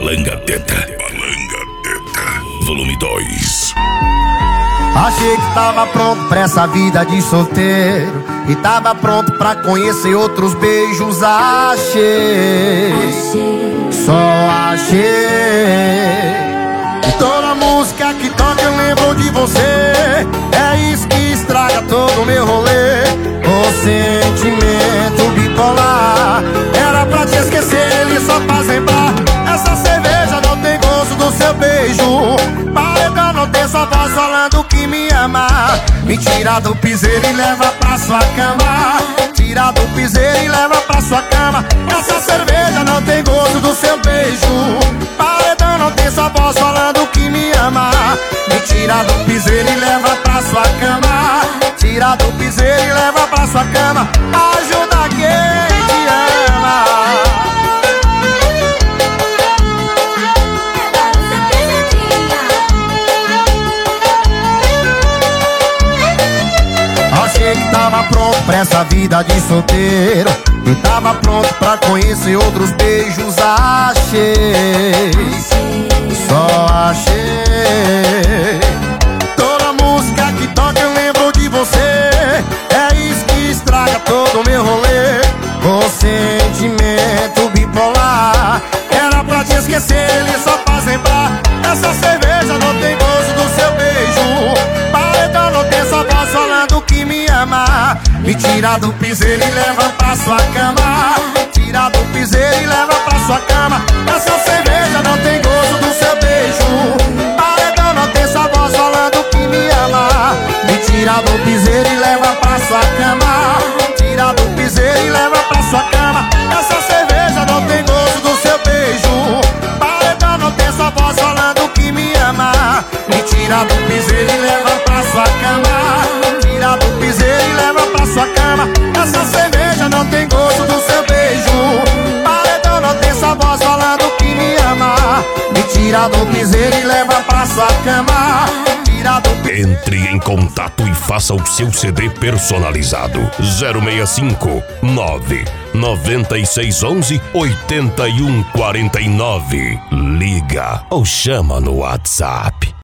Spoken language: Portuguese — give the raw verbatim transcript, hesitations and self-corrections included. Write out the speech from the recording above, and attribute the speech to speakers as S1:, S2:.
S1: Balanga Teta. Balanga Teta. Volume dois.
S2: Achei que tava pronto pra essa vida de solteiro e tava pronto pra conhecer outros beijos. Achei, só achei. E toda música que toca eu lembro de você. É isso que estraga todo o meu rolê. O sentimento bipolar. Era pra te esquecer, ele só faz lembrar. Essa cerveja não tem gosto do seu beijo. Paredão não tem sua voz falando que me ama. Me tira do piseiro e leva pra sua cama. Tira do piseiro e leva pra sua cama. Essa cerveja não tem gosto do seu beijo. Paredão não tem sua voz falando que me ama. Me tira do piseiro e leva pra sua cama. Tira do piseiro e leva pra sua cama. Ajuda quem te ama. Achei que tava pronto pra essa vida de solteiro e tava pronto pra conhecer outros beijos. Achei, só achei. Toda música que toca eu lembro de você. É isso que estraga todo o meu rolê. O sentimento bipolar. Era pra te esquecer, ele só faz lembrar. Essa cerveja não tem gosto do seu beijo. Paredão não tem sua voz falando que me ama. Me tira do piseiro e leva pra sua cama. Tira do piseiro e leva pra sua cama. Essa cerveja não tem gosto do seu beijo. Paredão não tem sua voz falando que me ama. Me tira do piseiro e leva pra sua cama. Tira do piseiro e leva pra sua cama. Essa cerveja não tem gosto do seu beijo. Paredão não tem sua voz falando que me ama. Me tira do piseiro e leva pra sua cama. Tira do piseiro e leva pra sua cama. Essa cerveja não tem gosto do seu beijo. Paredão não tem sua voz falando que me ama. Me tira do piseiro e leva pra sua cama. Tira do piseiro.
S1: Entre em contato e faça o seu C D personalizado. zero seis cinco nove nove seis um um oito um quatro nove. Liga ou chama no WhatsApp.